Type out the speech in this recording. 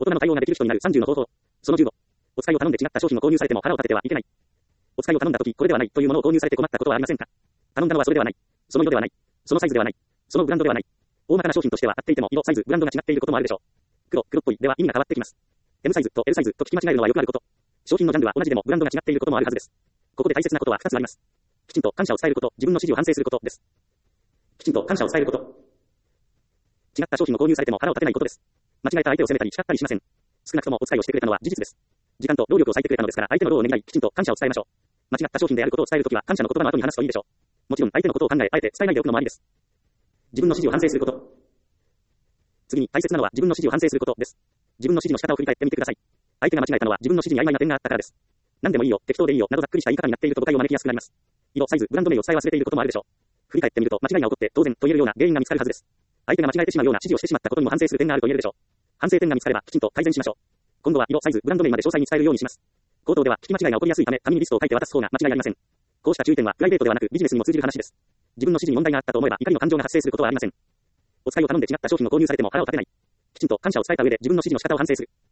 大人の対応ができる人になる30の方法。その15。お使いを頼んで違った商品を購入されても腹を立ててはいけない。お使いを頼んだとき、これではないというものを購入されて困ったことはありませんか？頼んだのはそれではない。その色ではない。そのサイズではない。そのブランドではない。大まかな商品としては合っていても色、サイズ、ブランドが違っていることもあるでしょう。黒っぽいでは意味が変わってきます。M サイズと L サイズと聞き間違えるのはよくあること。商品のジャンルは同じでもブランドが違っていることもあるはずです。ここで大切なことは2つあります。きちんと感謝を伝えること、自分の指示を反省することです。きちんと感謝を伝えること。違った商品を購入されても腹を立てないことです。間違えた相手を責めたり叱ったりしません。少なくともお使いをしてくれたのは事実です。時間と労力を割いてくれたのですから相手の労をねぎらい、きちんと感謝を伝えましょう。間違った商品であることを伝えるときは感謝の言葉の後に話すといいでしょう。もちろん相手のことを考え、あえて伝えないでおくのもありです。自分の指示を反省すること。次に大切なのは自分の指示を反省することです。自分の指示の仕方を振り返ってみてください。相手が間違えたのは自分の指示に曖昧な点があったからです。何でもいいよ、適当でいいよ、などざっくりした言い方になっていると誤解を招きやすくなります。色、サイズ、ブランド名を伝え忘れていることもあるでしょう。振り返ってみると間違いが起こって当然と言えるような原因が見つかるはずです。相手が間違えてしまうような指示をしてしまったことにも反省する点があると言えるでしょう。反省点が見つかればきちんと改善しましょう。今度は色、サイズ、ブランド名まで詳細に伝えるようにします。口頭では聞き間違いが起こりやすいため紙にリストを書いて渡す方が間違いありません。こうした注意点はプライベートではなくビジネスにも通じる話です。自分の指示に問題があったと思えば怒りの感情が発生することはありません。お使いを頼んで違った商品を購入されても腹を立てない。きちんと感謝を伝えた上で自分の指示の仕方を反省する。